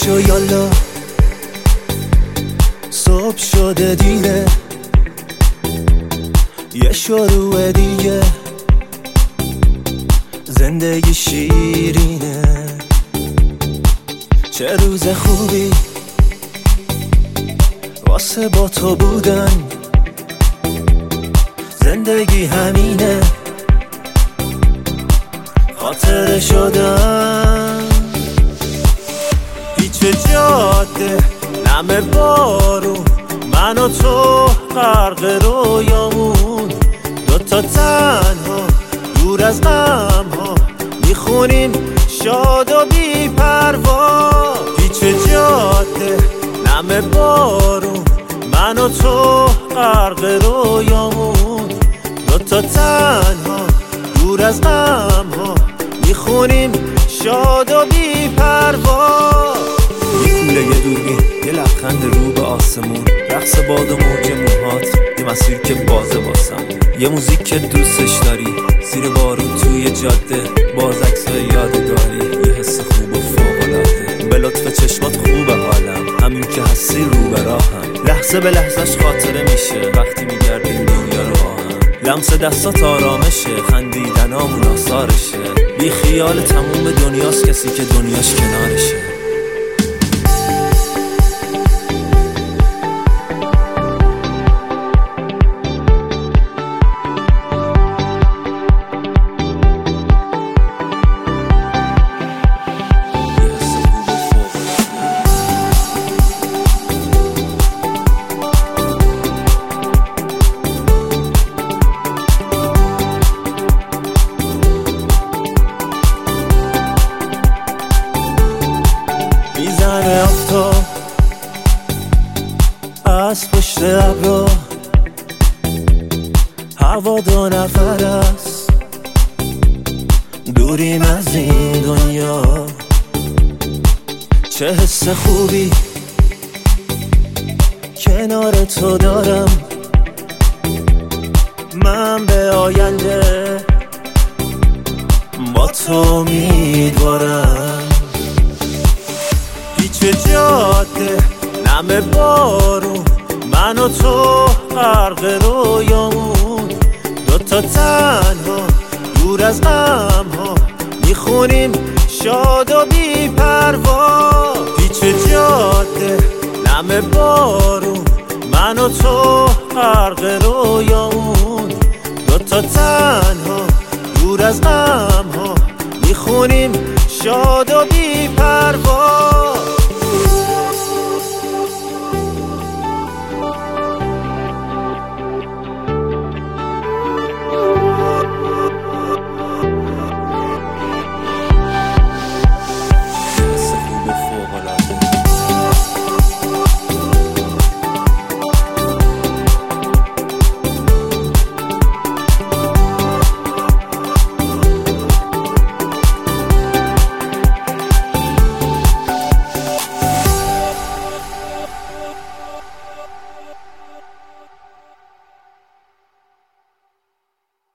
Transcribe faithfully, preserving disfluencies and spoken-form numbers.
پاشو یالا صبح شده دیره، یه شروع دیگه، زندگی شیرینه. چه روز خوبی واسه با تو بودن، زندگی همینه، خاطره شدن. پیچ جاده نم بارون، من و تو غرق رویامون، دوتا تنها دور از غم ها، میخونیم شاد و بی پروا. پیچ جاده نم بارون، من و تو غرق رویامون، دوتا تنها دور از غم ها، میخونیم شاد و بی پروا. یه کوله یه دوربین، یه لبخند رو به آسمون، رقص باد و موج موهات، یه مسیر که بازه واسم، یه موزیک که دوستش داری، زیر بارون توی جاده، باز عکسای یادگاری، یه حس خوب و فوق‌العاده. به لطف چشمات خوبه حالم، همین که هستی رو به راهم، لحظه به لحظهش خاطره میشه وقتی میگردیم دنیا رو با هم. لمس دستات آرامشه، خندیدنامون آثارشه، بی خیال تموم دنیاست کسی که دنیاش کنارشه. میزنه آفتاب از پشت ابرا، هوا دو نفر است، دوریم از این دنیا. چه حس خوبی کنار تو دارم، من به آینده با تو امیدوارم. پیچ جاده نم بارون، من و تو غرق رویامون، دوتا تنها دور از غم ها، میخونیم شاد و بی پروا. پیچ جاده نم بارون، من و تو غرق رویامون، دوتا تنها دور از غم ها، میخونیم شاد و بی پروا.